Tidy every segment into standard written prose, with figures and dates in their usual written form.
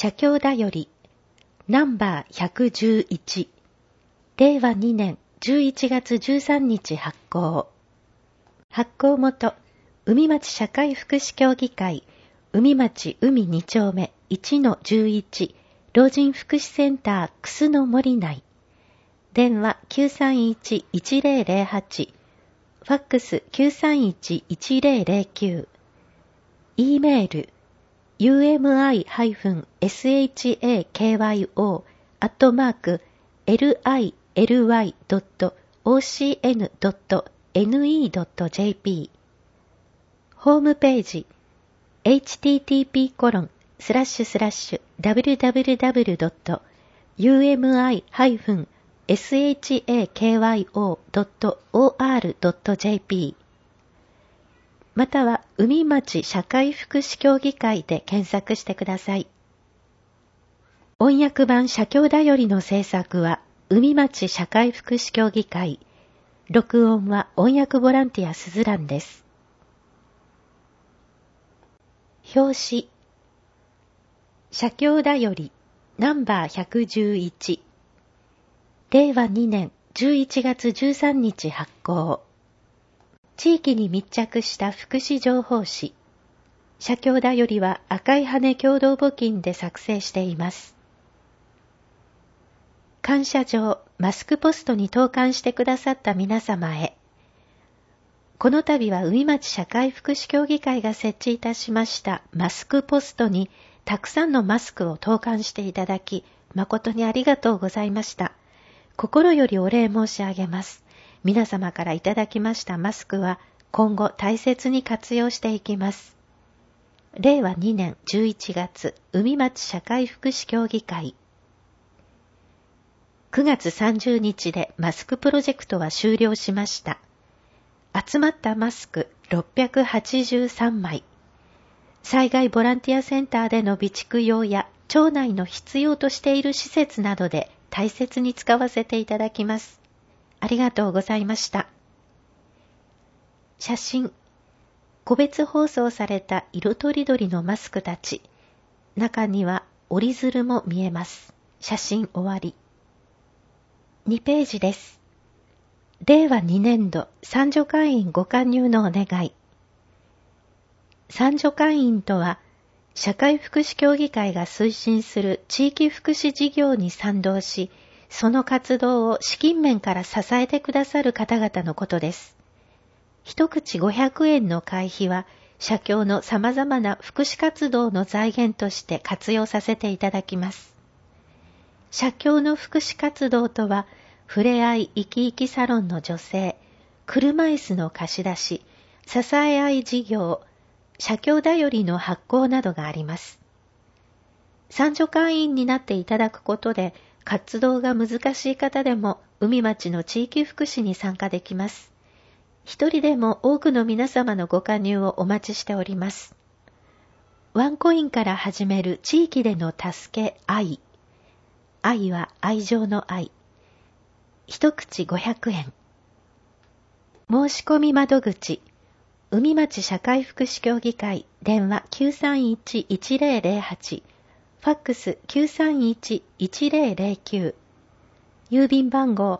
社協だよりナンバー111令和2年11月13日発行。発行元海町社会福祉協議会海町海2丁目 1-11 老人福祉センター楠の森内。電話 931-1008 ファックス 931-1009。 E メール umi-shyky.ly.ocn.ne.jp。 ホームページ http://www.umi-shakyo.or.jp または海町社会福祉協議会で検索してください。音訳版社協だよりの制作は海町社会福祉協議会。録音は音訳ボランティアスズランです。表紙社協だよりナンバー111令和2年11月13日発行。地域に密着した福祉情報誌。社協だよりは赤い羽共同募金で作成しています。感謝状マスクポストに投函してくださった皆様へ。この度は海町社会福祉協議会が設置いたしましたマスクポストにたくさんのマスクを投函していただき、誠にありがとうございました。心よりお礼申し上げます。皆様からいただきましたマスクは今後大切に活用していきます。令和2年11月海町社会福祉協議会。9月30日でマスクプロジェクトは終了しました。集まったマスク683枚。災害ボランティアセンターでの備蓄用や町内の必要としている施設などで大切に使わせていただきます。ありがとうございました。写真。個別包装された色とりどりのマスクたち。中には折り鶴も見えます。写真終わり。2ページです。令和2年度参助会員ご加入のお願い。参助会員とは、社会福祉協議会が推進する地域福祉事業に賛同し、その活動を資金面から支えてくださる方々のことです。一口500円の会費は、社協の様々な福祉活動の財源として活用させていただきます。社協の福祉活動とは、ふれあい生き生きサロンの女性、車椅子の貸し出し、支え合い事業、社協だよりの発行などがあります。参助会員になっていただくことで、活動が難しい方でも海町の地域福祉に参加できます。一人でも多くの皆様のご加入をお待ちしております。ワンコインから始める地域での助け愛。愛は愛情の愛。一口500円。申し込み窓口。海町社会福祉協議会電話 931-1008 ファックス 931-1009 郵便番号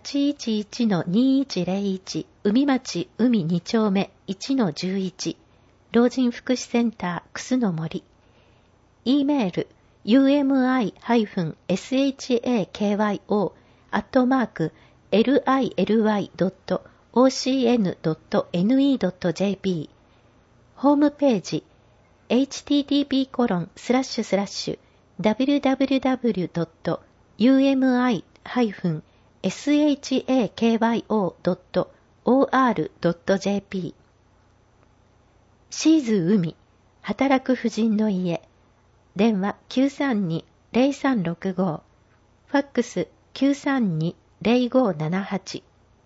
811-2101 海町海2丁目 1-11 老人福祉センター楠の森。 E メール umi-shakyo.lily.ocn.ne.jp ホームページ http://www.umi-shakyo.or.jp シーズ海働く婦人の家電話 932-0365 ファックス 932-0578。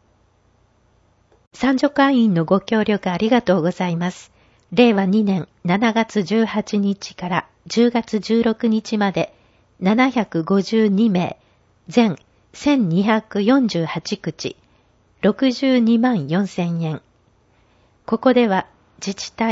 参助会員のご協力ありがとうございます。令和2年7月18日から10月16日まで752名、全1248口、62万4000円。ここでは自治体、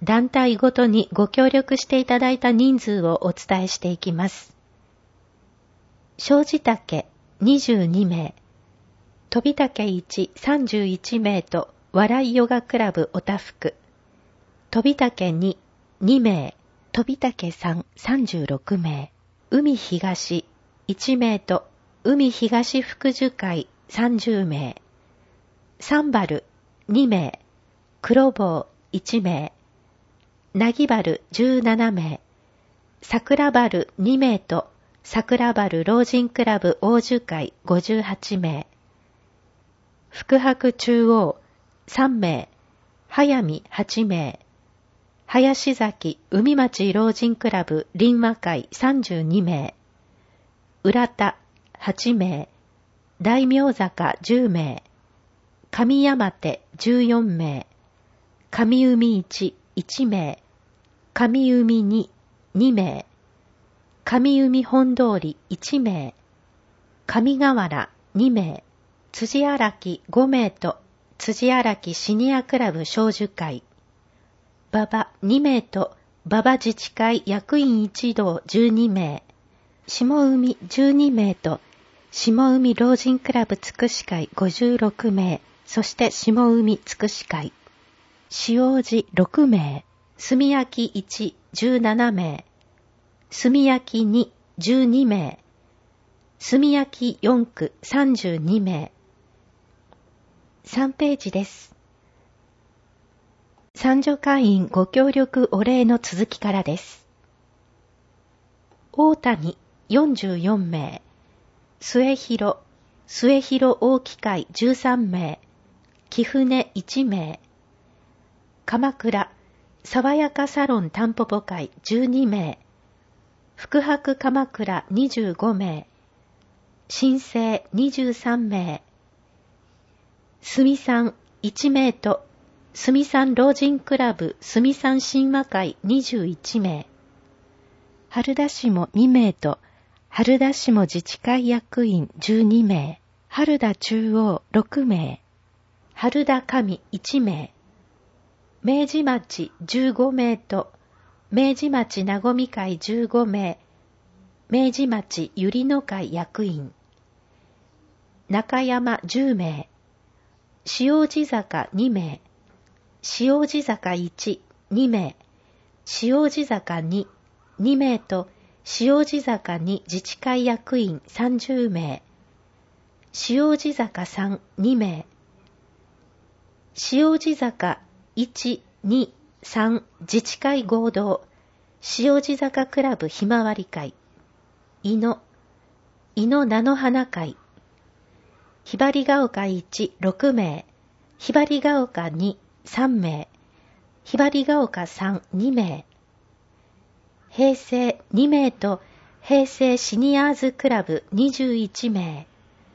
団体ごとにご協力していただいた人数をお伝えしていきます。庄司岳22名、飛岳1 31名と笑いヨガクラブおたふく、飛岳2 2名、飛岳3 36名、海東1名と海東福寿会30名、サンバル2名、黒坊1名、なぎばる17名、桜原2名と桜原老人クラブ王樹会58名、福伯中央3名、早見8名、林崎海町老人クラブ林和会32名、浦田8名、大名坂10名、上山手14名、上海1、1名、上海2、2名、上海本通り1名、上河原2名、辻荒木5名と辻荒木シニアクラブ小樹会、馬場2名と馬場自治会役員一同12名、下海12名と下海老人クラブつくし会56名、そして下海つくし会、塩路6名、炭焼1 17名、炭焼2 12名、炭焼4区32名。3ページです。参助会員ご協力お礼の続きからです。大谷44名、末広大機会13名、貴船1名、鎌倉爽やかサロンタンポポ会12名、福伯鎌倉25名、新生23名、住さん1名と住さん老人クラブ住さん神話会21名、春田市も2名と春田市も自治会役員12名、春田中央6名、春田上1名、明治町15名と明治町なごみ会15名、明治町ゆりの会役員、中山10名、塩地坂2名、塩地坂1、2名、塩地坂2、2名と塩地坂2自治会役員30名、塩地坂3、2名、塩地坂1、2、3自治会合同、塩地坂クラブひまわり会、井野菜の花会、ひばりが丘1、6名、ひばりが丘2、3名、ひばりが丘3、2名、平成2名と平成シニアーズクラブ21名、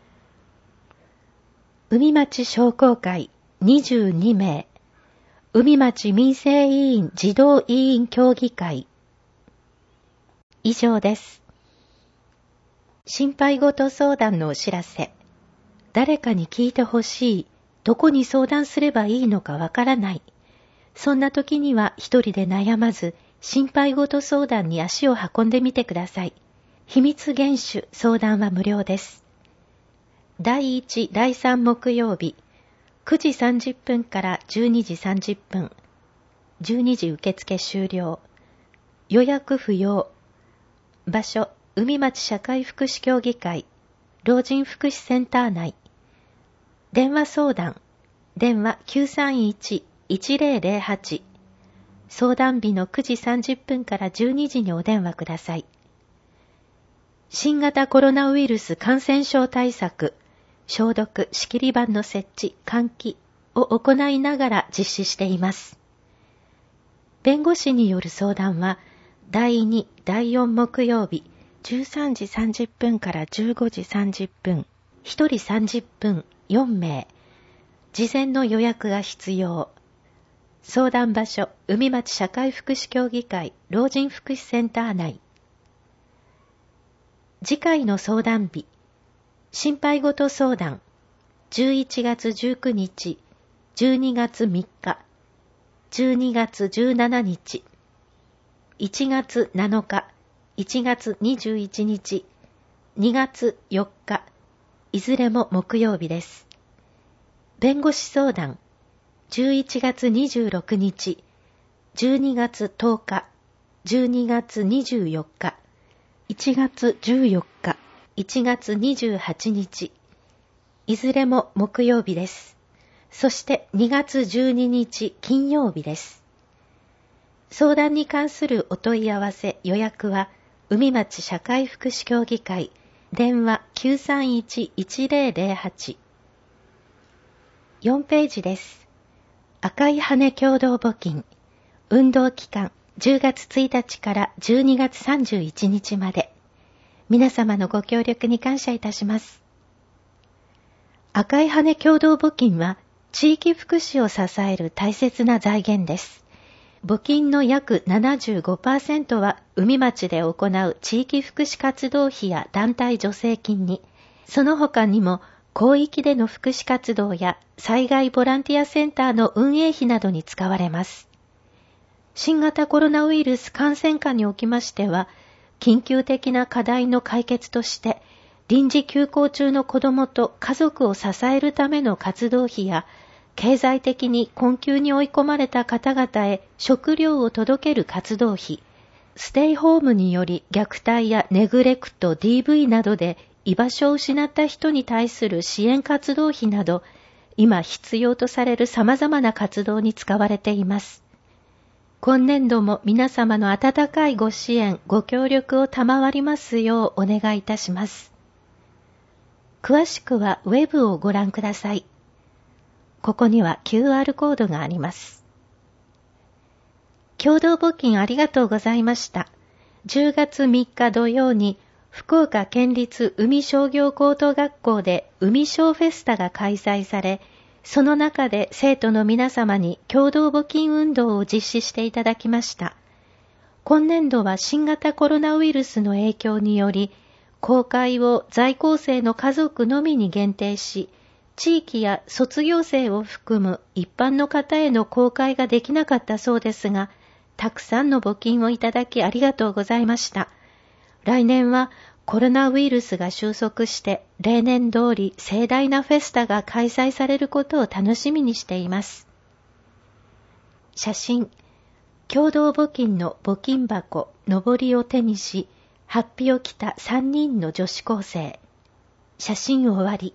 海町商工会22名、海町民生委員児童委員協議会。以上です。心配事相談のお知らせ。誰かに聞いてほしい。どこに相談すればいいのかわからない。そんな時には一人で悩まず、心配事相談に足を運んでみてください。秘密厳守相談は無料です。第1、第3木曜日、9時30分から12時30分。12時受付終了。予約不要。場所、海町社会福祉協議会、老人福祉センター内。電話相談。電話 931-1008。相談日の9時30分から12時にお電話ください。新型コロナウイルス感染症対策、消毒、仕切り板の設置、換気を行いながら実施しています。弁護士による相談は、第2、第4木曜日、13時30分から15時30分、1人30分、4名。事前の予約が必要。相談場所、海町社会福祉協議会老人福祉センター内。次回の相談日、心配事相談、11月19日、12月3日。 12月17日、1月7日、1月21日、2月4日、いずれも木曜日です。弁護士相談、11月26日、12月10日、12月24日、1月14日、1月28日、いずれも木曜日です。そして2月12日金曜日です。相談に関するお問い合わせ予約は海町社会福祉協議会電話 931-1008 4ページです。赤い羽共同募金運動期間10月1日から12月31日まで皆様のご協力に感謝いたします。赤い羽共同募金は地域福祉を支える大切な財源です。募金の約 75% は海町で行う地域福祉活動費や団体助成金に、その他にも広域での福祉活動や災害ボランティアセンターの運営費などに使われます。新型コロナウイルス感染下におきましては、緊急的な課題の解決として、臨時休校中の子どもと家族を支えるための活動費や、経済的に困窮に追い込まれた方々へ食料を届ける活動費、ステイホームにより虐待やネグレクト、DV などで居場所を失った人に対する支援活動費など、今必要とされる様々な活動に使われています。今年度も皆様の温かいご支援、ご協力を賜りますようお願いいたします。詳しくはウェブをご覧ください。ここには QR コードがあります。共同募金ありがとうございました。10月3日土曜に福岡県立海商業高等学校で海商フェスタが開催され、その中で生徒の皆様に共同募金運動を実施していただきました。今年度は新型コロナウイルスの影響により、公開を在校生の家族のみに限定し、地域や卒業生を含む一般の方への公開ができなかったそうですが、たくさんの募金をいただきありがとうございました。来年はコロナウイルスが収束して例年通り盛大なフェスタが開催されることを楽しみにしています。写真、共同募金の募金箱、のぼりを手にし、法被を着た3人の女子高生。写真終わり。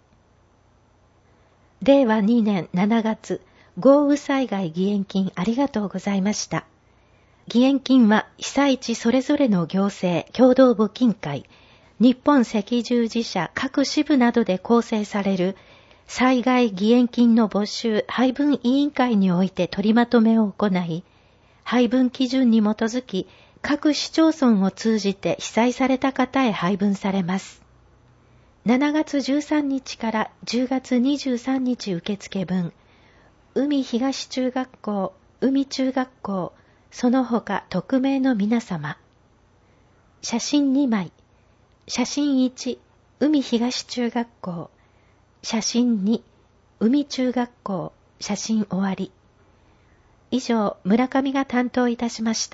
令和2年7月、豪雨災害義援金ありがとうございました。義援金は被災地それぞれの行政共同募金会、日本赤十字社各支部などで構成される災害義援金の募集配分委員会において取りまとめを行い、配分基準に基づき各市町村を通じて被災された方へ配分されます。7月13日から10月23日受付分、海東中学校、海中学校、その他匿名の皆様。写真2枚。写真1、海東中学校。写真2、海中学校。写真終わり。以上、村上が担当いたしました。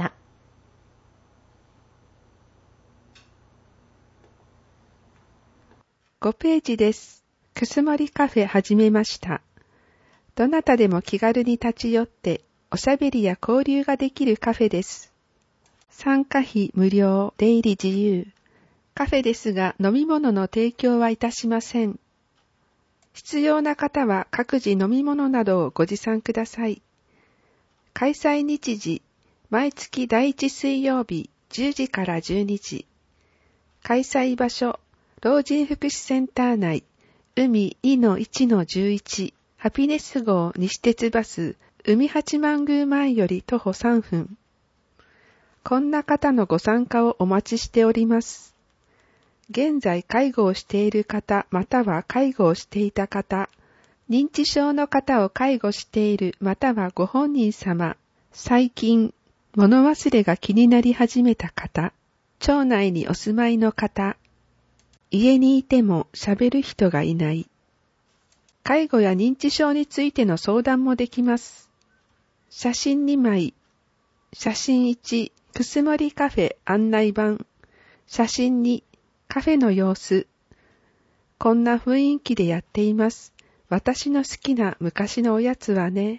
5ページです。くすもりカフェ始めました。どなたでも気軽に立ち寄っておしゃべりや交流ができるカフェです。参加費無料、出入り自由。カフェですが飲み物の提供はいたしません。必要な方は各自飲み物などをご持参ください。開催日時、毎月第1水曜日10時から12時。開催場所、老人福祉センター内、海 2-1-11、ハピネス号西鉄バス、海八幡宮前より徒歩3分。こんな方のご参加をお待ちしております。現在介護をしている方または介護をしていた方、認知症の方を介護しているまたはご本人様、最近物忘れが気になり始めた方、町内にお住まいの方、家にいても喋る人がいない。介護や認知症についての相談もできます。 写真2枚。写真1、くすもりカフェ案内板。写真2、カフェの様子。こんな雰囲気でやっています。私の好きな昔のおやつはね。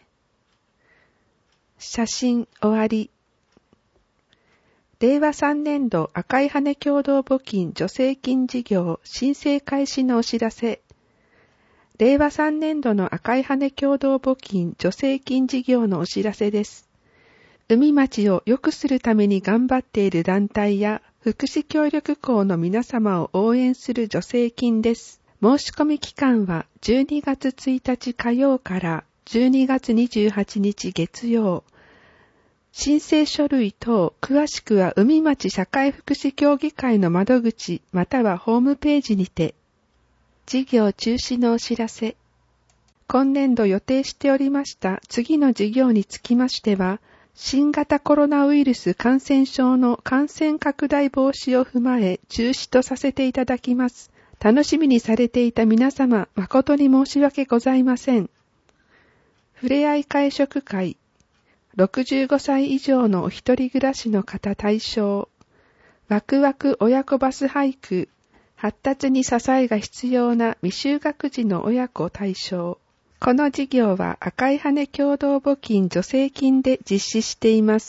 写真終わり。令和3年度赤い羽共同募金助成金事業申請開始のお知らせ。令和3年度の赤い羽共同募金助成金事業のお知らせです。海町を良くするために頑張っている団体や福祉協力校の皆様を応援する助成金です。申し込み期間は12月1日火曜から12月28日月曜。申請書類等、詳しくは海町社会福祉協議会の窓口またはホームページにて。事業中止のお知らせ。今年度予定しておりました次の事業につきましては、新型コロナウイルス感染症の感染拡大防止を踏まえ中止とさせていただきます。楽しみにされていた皆様、誠に申し訳ございません。ふれあい会食会。65歳以上のお一人暮らしの方対象。ワクワク親子バスハイク。発達に支えが必要な未就学児の親子対象。この事業は赤い羽共同募金助成金で実施しています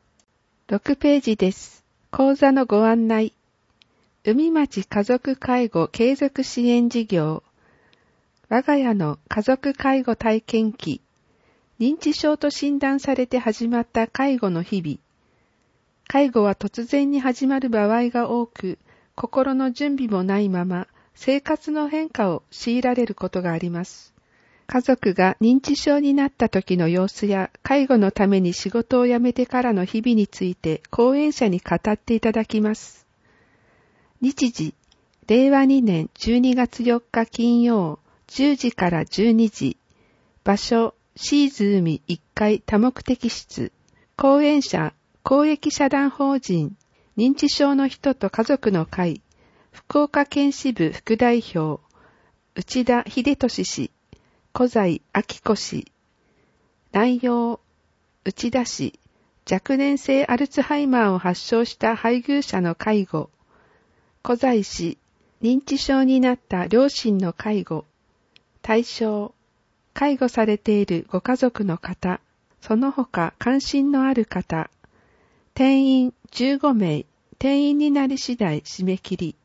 。6ページです。講座のご案内。海町家族介護継続支援事業。我が家の家族介護体験記。認知症と診断されて始まった介護の日々。介護は突然に始まる場合が多く、心の準備もないまま生活の変化を強いられることがあります。家族が認知症になった時の様子や介護のために仕事を辞めてからの日々について講演者に語っていただきます。日時、令和2年12月4日金曜10時から12時。場所、シーズ海1階多目的室。講演者、公益社団法人、認知症の人と家族の会、福岡県支部副代表、内田秀俊氏、小西明子氏。内容、内田氏、若年性アルツハイマーを発症した配偶者の介護。小西氏、認知症になった両親の介護。対象、介護されているご家族の方、その他関心のある方。定員15名、定員になり次第締め切り。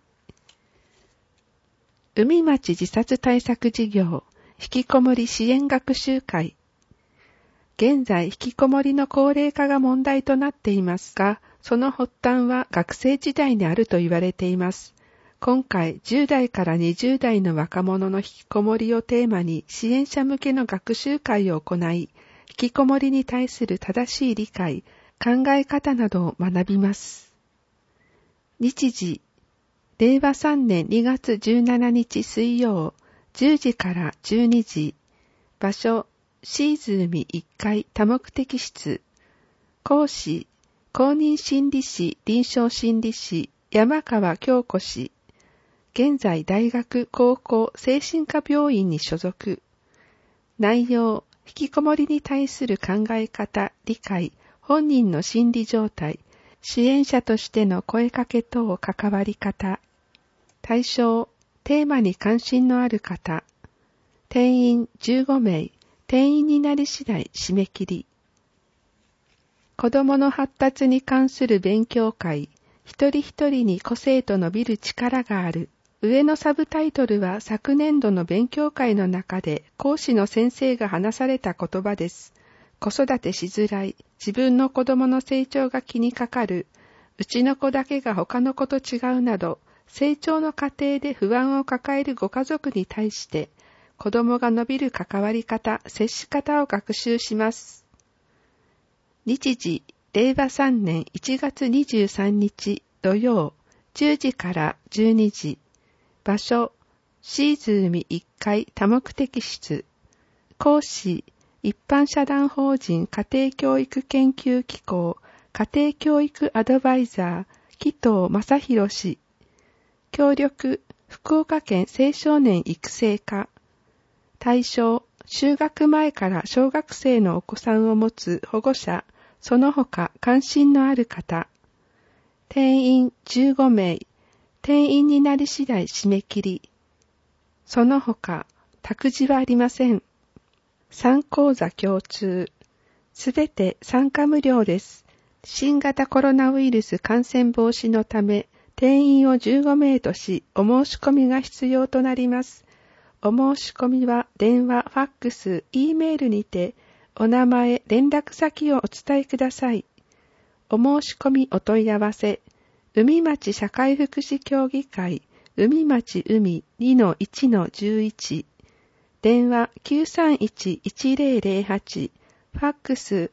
海町自殺対策事業、引きこもり支援学習会。現在、引きこもりの高齢化が問題となっていますが、その発端は学生時代にあると言われています。今回、10代から20代の若者の引きこもりをテーマに支援者向けの学習会を行い、引きこもりに対する正しい理解、考え方などを学びます。日時、令和3年2月17日水曜、10時から12時。場所、シーズ海1階多目的室。講師、公認心理師、臨床心理師、山川京子氏。現在大学、高校、精神科病院に所属。内容、引きこもりに対する考え方、理解、本人の心理状態、支援者としての声かけ等関わり方。対象、テーマに関心のある方。定員15名、定員になり次第締め切り。子どもの発達に関する勉強会、一人一人に個性と伸びる力がある。上のサブタイトルは昨年度の勉強会の中で講師の先生が話された言葉です。子育てしづらい、自分の子供の成長が気にかかる、うちの子だけが他の子と違うなど、成長の過程で不安を抱えるご家族に対して、子供が伸びる関わり方、接し方を学習します。日時、令和3年1月23日土曜、10時から12時。場所、シーズ海1階多目的室。講師、一般社団法人家庭教育研究機構家庭教育アドバイザー紀藤正弘氏。協力、福岡県青少年育成課。対象、 就学前から小学生のお子さんを持つ保護者、その他関心のある方、定員15名、定員になり次第締め切り。その他、託児はありません。3講座共通。すべて参加無料です。新型コロナウイルス感染防止のため、定員を15名とし、お申し込みが必要となります。お申し込みは電話、ファックス、Eメールにて、お名前、連絡先をお伝えください。お申し込みお問い合わせ、海町社会福祉協議会、海町海 2-1-11、電話 931-1008、ファックス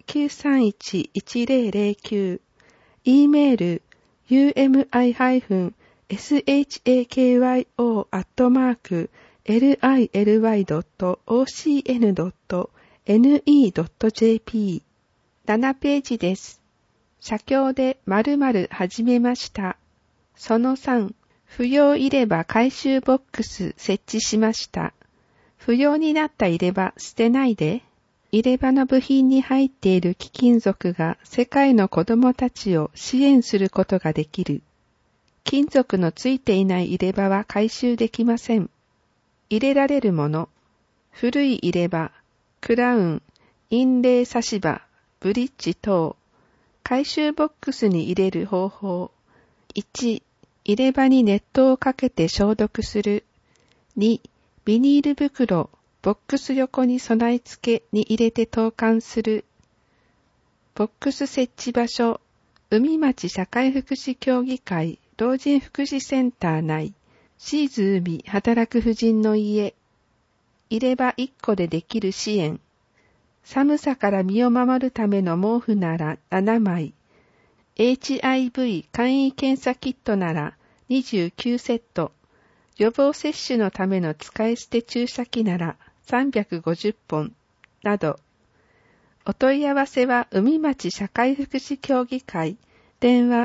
931-1009、Eメール、umi-shakyo.lily.ocn.ne.jp 7ページです。写経で〇〇始めました。その3、不要入れ歯回収ボックス設置しました。不要になった入れ歯捨てないで。入れ歯の部品に入っている貴金属が世界の子供たちを支援することができる。金属のついていない入れ歯は回収できません。入れられるもの。古い入れ歯、クラウン、印泥差し歯、ブリッジ等。回収ボックスに入れる方法。1、入れ歯に熱湯をかけて消毒する。2、ビニール袋、ボックス横に備え付けに入れて投函する。ボックス設置場所、海町社会福祉協議会老人福祉センター内、シーズ海働く婦人の家。入れ歯1個でできる支援。寒さから身を守るための毛布なら7枚。HIV 簡易検査キットなら29セット。予防接種のための使い捨て注射器なら350本など。お問い合わせは海町社会福祉協議会電話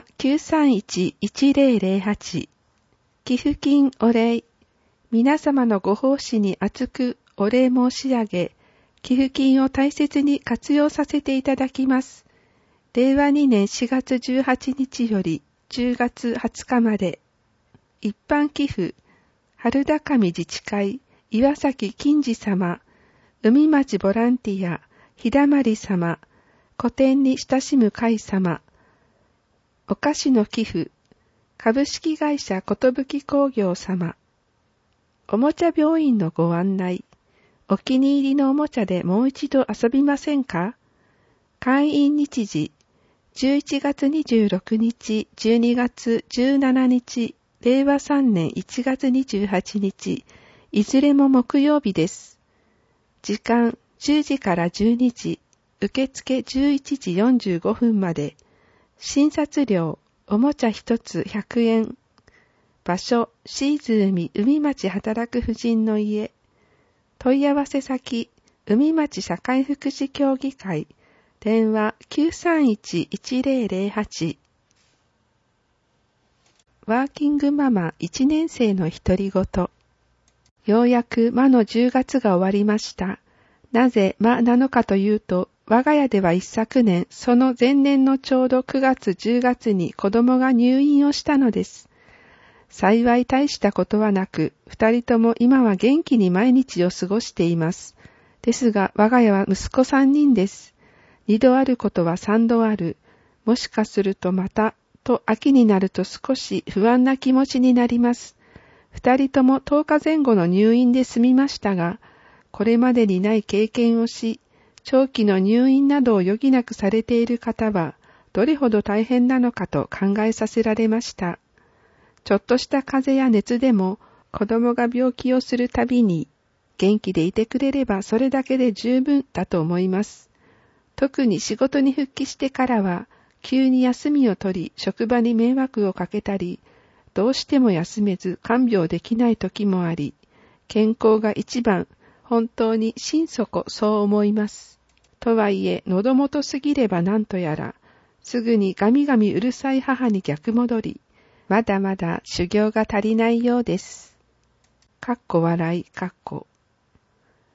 931-1008 寄付金お礼。皆様のご奉仕に厚くお礼申し上げ、寄付金を大切に活用させていただきます。令和2年4月18日より10月20日まで。一般寄付、春高見自治会、岩崎金次様、海町ボランティア、ひだまり様、古典に親しむ会様、お菓子の寄付、株式会社ことぶき工業様、おもちゃ病院のご案内、お気に入りのおもちゃでもう一度遊びませんか？会員日時、11月26日、12月17日、令和3年1月28日、いずれも木曜日です。時間10時から12時、受付11時45分まで。診察料、おもちゃ1つ100円。場所、シーズ海海町働く婦人の家。問い合わせ先、海町社会福祉協議会。電話 931-1008。ワーキングママ1年生の独り言。ようやく魔の10月が終わりました。なぜ魔なのかというと、我が家では一昨年、その前年のちょうど9月10月に子供が入院をしたのです。幸い大したことはなく、二人とも今は元気に毎日を過ごしています。ですが、我が家は息子3人です。2度あることは3度ある。もしかするとまた、と秋になると少し不安な気持ちになります。二人とも10日前後の入院で済みましたが、これまでにない経験をし、長期の入院などを余儀なくされている方は、どれほど大変なのかと考えさせられました。ちょっとした風邪や熱でも、子供が病気をするたびに、元気でいてくれればそれだけで十分だと思います。特に仕事に復帰してからは、急に休みを取り、職場に迷惑をかけたり、どうしても休めず看病できない時もあり、健康が一番、本当に心底そう思います。とはいえ、喉元すぎればなんとやら、すぐにガミガミうるさい母に逆戻り、まだまだ修行が足りないようです。笑い。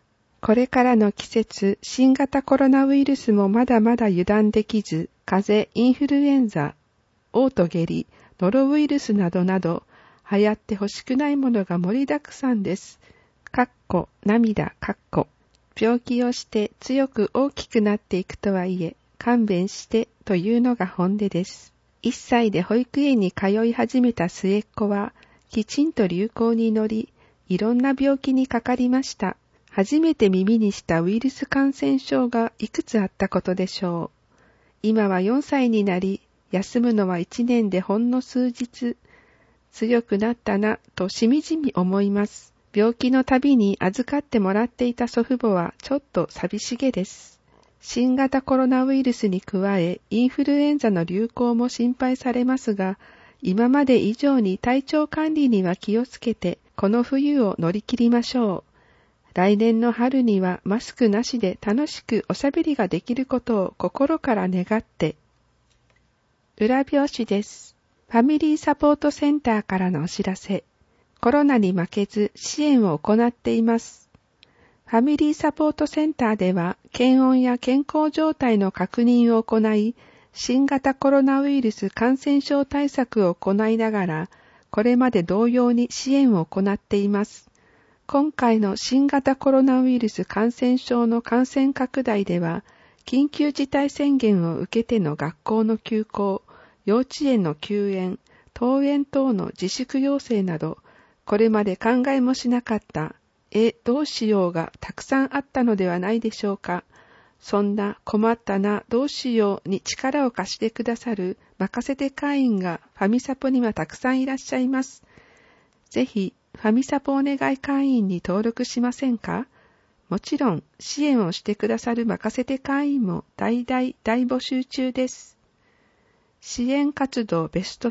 これからの季節、新型コロナウイルスもまだまだ油断できず、風邪、インフルエンザ、嘔吐下痢、ノロウイルスなどなど、流行ってほしくないものが盛りだくさんです。涙、病気をして強く大きくなっていくとはいえ、勘弁してというのが本音です。1歳で保育園に通い始めた末っ子は、きちんと流行に乗り、いろんな病気にかかりました。初めて耳にしたウイルス感染症がいくつあったことでしょう。今は4歳になり、休むのは1年でほんの数日。強くなったなとしみじみ思います。病気のたびに預かってもらっていた祖父母はちょっと寂しげです。新型コロナウイルスに加え、インフルエンザの流行も心配されますが、今まで以上に体調管理には気をつけて、この冬を乗り切りましょう。来年の春にはマスクなしで楽しくおしゃべりができることを心から願って。裏表紙です。ファミリーサポートセンターからのお知らせ。コロナに負けず支援を行っています。ファミリーサポートセンターでは検温や健康状態の確認を行い、新型コロナウイルス感染症対策を行いながら、これまで同様に支援を行っています。今回の新型コロナウイルス感染症の感染拡大では、緊急事態宣言を受けての学校の休校、幼稚園の休園、登園等の自粛要請など、これまで考えもしなかったどうしようがたくさんあったのではないでしょうか。そんな困ったな、どうしように力を貸してくださる任せて会員がファミサポにはたくさんいらっしゃいます。ぜひ、ファミサポお願い会員に登録しませんか？もちろん、支援をしてくださる任せて会員も大募集中です。支援活動ベスト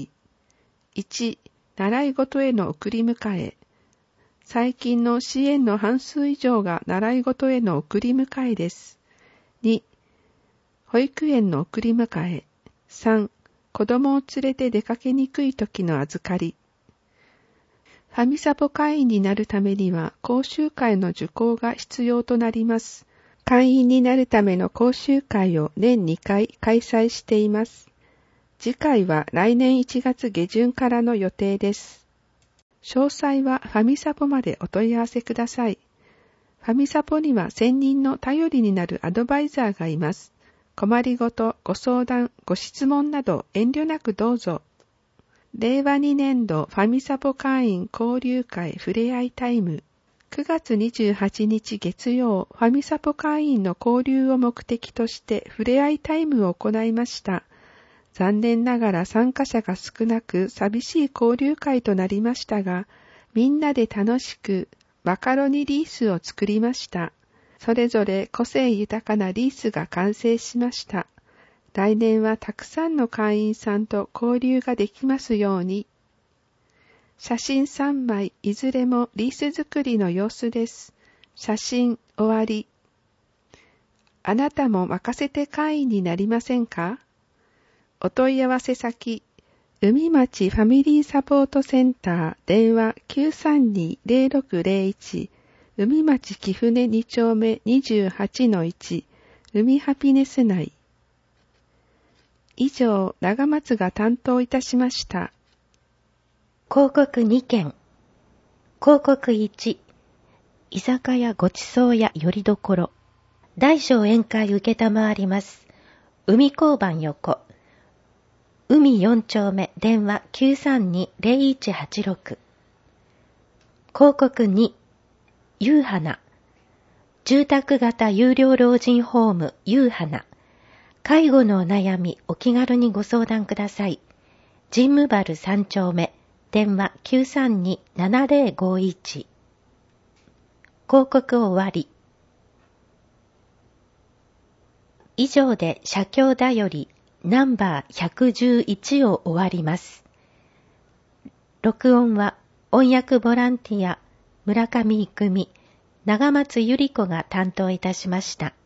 3。1、習い事への送り迎え。最近の支援の半数以上が習い事への送り迎えです。2、保育園の送り迎え。3、子供を連れて出かけにくい時の預かり。ファミサポ会員になるためには講習会の受講が必要となります。会員になるための講習会を年2回開催しています。次回は来年1月下旬からの予定です。詳細はファミサポまでお問い合わせください。ファミサポには専任の頼りになるアドバイザーがいます。困りごと、ご相談、ご質問など遠慮なくどうぞ。令和2年度ファミサポ会員交流会ふれあいタイム。9月28日月曜、ファミサポ会員の交流を目的としてふれあいタイムを行いました。残念ながら参加者が少なく寂しい交流会となりましたが、みんなで楽しくマカロニリースを作りました。それぞれ個性豊かなリースが完成しました。来年はたくさんの会員さんと交流ができますように。写真3枚いずれもリース作りの様子です。写真終わり。あなたも任せて会員になりませんか？お問い合わせ先、海町ファミリーサポートセンター電話 932-0601 海町貴船2丁目 28-1 海ハピネス内。以上、長松が担当いたしました。 広告2件。広告1、居酒屋ごちそう屋よりどころ。大小宴会受けたまわります。海交番横。海4丁目電話 932-0186。広告2、ゆうはな。住宅型有料老人ホームゆうはな。介護のお悩みお気軽にご相談ください。神武原3丁目電話 932-7051。広告終わり。以上で社協だよりナンバー111を終わります。録音は音訳ボランティア村上育美、長松ゆり子が担当いたしました。